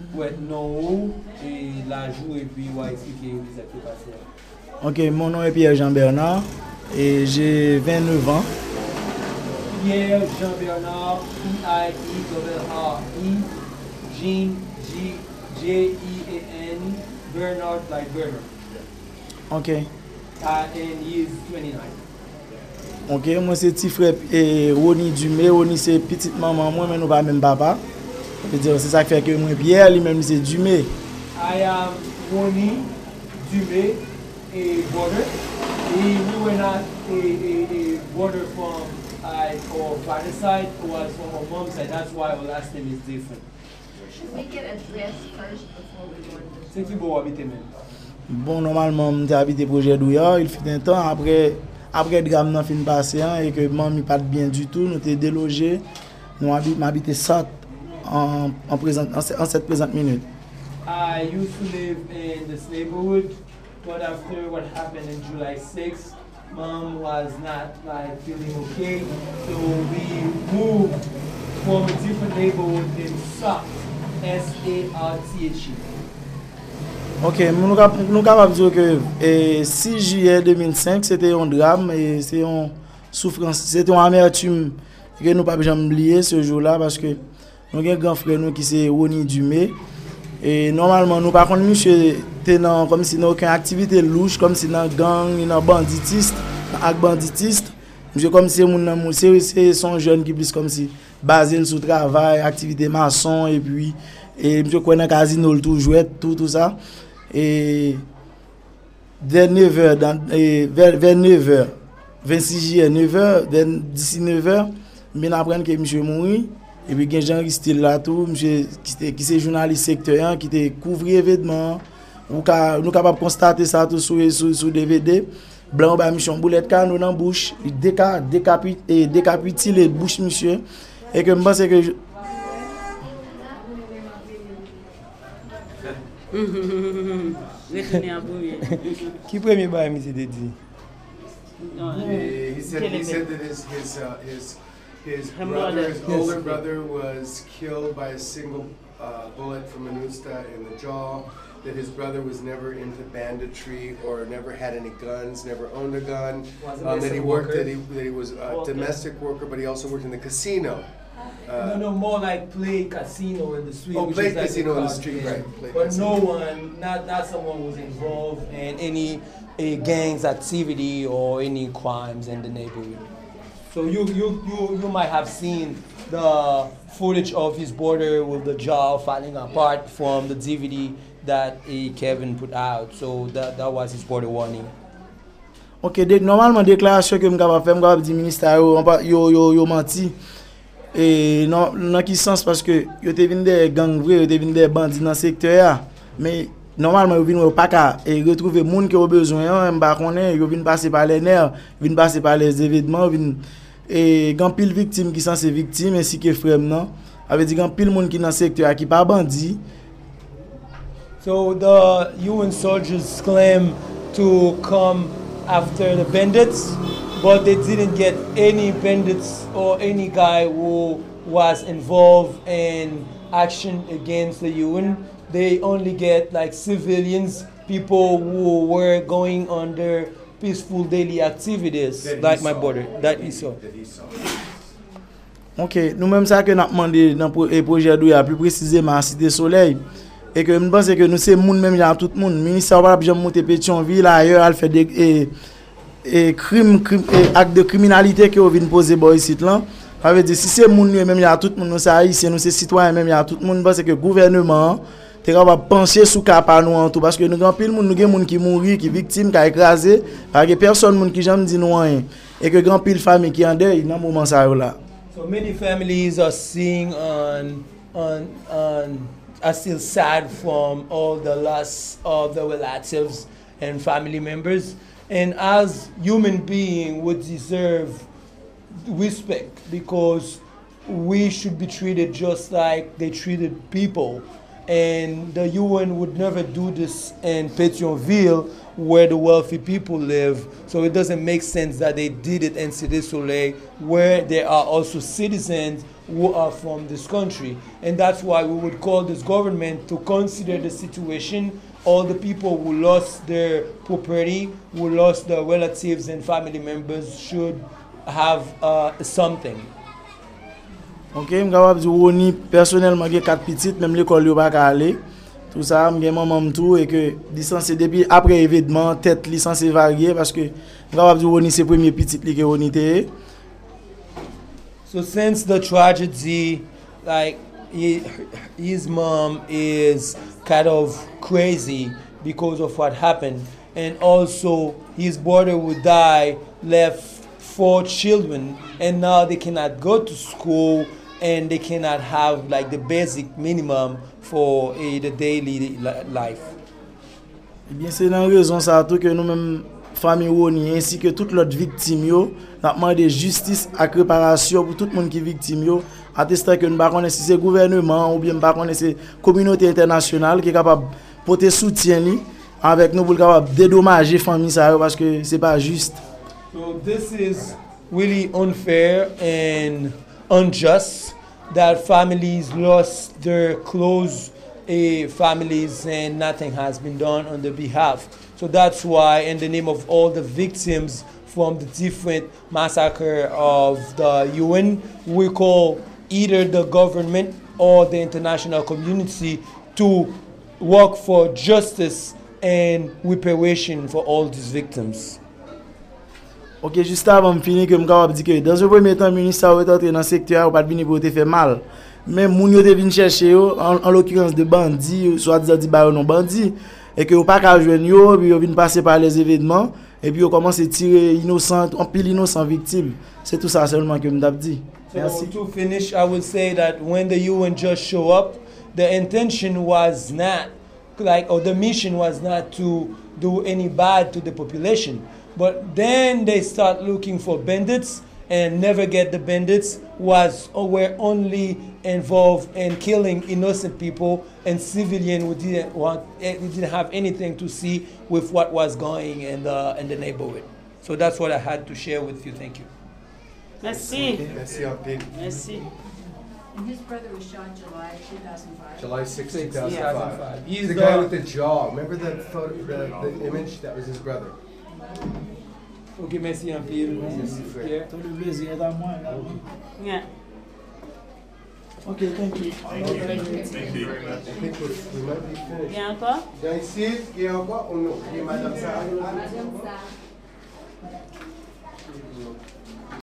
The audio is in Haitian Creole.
Ouais, non, et la joue et puis on va expliquer ce qui s'est passé. Ok, mon nom est Pierre Jean-Bernard et j'ai 29 ans. Pierre Jean-Bernard, Pierre, Jean, Jean, Bernard like Bernard. Ok. And he is 29. Ok, moi c'est petit frère Roni Dumé. Roni c'est petite maman, moi mais nous pas même papa. C'est ça qui fait que moi Pierre lui-même c'est Dumé. I am Roni Dumé, a brother. We were not a brother from our father's side, was from our mom's side. That's why our last name is different. Should we get a dress first before we go into C'est qui vous habitez même? Bon, normalement, j'ai habité projet d'Ouya, il fut un temps, après le drame n'a fin passé, et que maman pas bien du tout, nous t'es délogé, nous habité ça en cette présente minute. I used to live in this neighborhood, but after what happened in July 6th, Mom was not like feeling okay, so we moved from a different neighborhood in SARTHE, SARTHE. Ok, nous sommes capables de dire que 6 juillet 2005, c'était un drame et c'est une souffrance, c'était une amertume que nous ne pouvons jamais oublier ce jour-là parce que nous avons un grand frère nous qui c'est Roni Dumé. Et normalement, nous par contre, monsieur était comme si nous aucune activité louche, comme si dans gang, dans banditiste, monsieur comme si c'est son jeune qui plus comme si basé sur travail, activité maçon et puis monsieur connaît casino tout jouet tout ça. Et vers 9h, vers 9h, 26 juillet, 9h, d'ici 9h, je apprends que monsieur mourit. Et puis, il y a des gens qui sont là, tout, monsieur qui est journaliste secteur, qui est couvert événement. Nous sommes capables de constater ça tout sur DVD. Blanc, bah, monsieur, boulette canon dans la bouche, il décapite les bouches, monsieur. Et que je pense que. Qui premier bail monsieur dit? He said that his older brother was killed by a single bullet from a Nusta in the jaw. That his brother was never into banditry or never had any guns, never owned a gun. That he worked, that he was a domestic worker, but he also worked in the casino. No, more like play casino in the street. Oh, play like casino in the street, right? But casino. No one, not someone who's involved in any gangs activity or any crimes in the neighborhood. So you might have seen the footage of his brother with the jaw falling apart from the DVD that Kevin put out. So that was his brother warning. Ok, normalement déclaration que m'capable faire m'capable dire ministère yo menti. Et non dans qui sens parce que yo te vinn des gangs vrai, yo te vinn des bandits dans secteur mais normalement yo vinn pas ka et retrouver monde qui a besoin m'pa connait yo vinn passer par les nerfs, vinn passer par les événements, vinn et grand pile victime qui censé victime ainsi que frère non avait dit grand pile monde qui dans secteur qui pas bandit. So the UN soldiers claim to come after the bandits, but they didn't get any bandits or any guy who was involved in action against the UN. They only get like civilians, people who were going on their peaceful daily activities, like my brother, that he saw. Ok, nous-mêmes ça que nous avons demandé dans le projet d'Ouya, plus précisément à Cité Soleil, et que nous pensons que nous sommes monde même dans tout le monde. Le ministère va pas monter Pétionville ailleurs, elle fait des crimes, actes de criminalité que vient poser boy site là. Ça veut dire si c'est monde même il y a tout le monde, nous c'est haïtien, nous c'est citoyen même il y a tout le monde parce que gouvernement t'es capable pencher sous cap à nous en tout parce que nous grand pile monde nous monde qui mourir, qui victime, qui écrasé, parce que personne monde qui jamais dit nous rien et que grand pile famille qui en deuil dans moment ça là. So many families are are still sad from all the loss of the relatives and family members. And as human beings would deserve respect because we should be treated just like they treated people. And the UN would never do this in Pétionville where the wealthy people live. So it doesn't make sense that they did it in Cité Soleil where there are also citizens who are from this country. And that's why we would call this government to consider the situation. All the people who lost their property, who lost their relatives and family members should have something. Ok, m kapab di Roni personnellement gen 4 petites, même l'école yo pa ka aller. Tout ça, m gen maman tout et que licencié depuis après événement, tête licencié varié parce que m kapab di Roni c'est premier petite li que Roni te. So since the tragedy, like his mom is kind of crazy because of what happened, and also his brother who died left 4 children, and now they cannot go to school and they cannot have like the basic minimum for the daily life. Eh bien c'est dans raison ça tout que nous même famille Roni ainsi que toutes l'autre victimes yo n'a demandé justice et réparation pour tout le monde qui victime yo, attestant que nous pas connaître si c'est gouvernement ou bien pas connaître c'est communauté internationale qui est capable porter soutien li avec nous pour capable dédommager famille ça parce que c'est pas juste. So this is really unfair and unjust that families lost their close families and nothing has been done on their behalf. So that's why, in the name of all the victims from the different massacre of the UN, we call either the government or the international community to work for justice and reparation for all these victims. Ok, juste avant de finir, que je vais dire que dans un premier temps, le ministre a entré dans le secteur ou pas venir pour te faire mal. Mais moun yo te vinn chercher en l'occurrence de bandits, soit dit ba non bandits, et que yo pas ka joindre yo, puis yo vinn passer par les événements, et puis yo commence à tirer innocent, en pile innocent victime. C'est tout ça seulement que m't'a dit. So to finish, I would say that when the UN just show up, the intention was not or the mission was not to do any bad to the population. But then they start looking for bandits and never get the bandits were only involved in killing innocent people and civilians who didn't have anything to see with what was going in the neighborhood. So that's what I had to share with you. Thank you. Merci. Merci, Alpine. Merci. And his brother was shot July 2005. July 6, 2005. He's the guy with the jaw. Remember that photo, the image? That was his brother. Ok, merci un peu. Merci. Tout le plaisir est à moi. Yeah. Ok, thank you. Thank you very much. I think we might be finished. Bien encore? Ici, il y a encore ou non? Il y a Madame Sarah. Madame Sarah.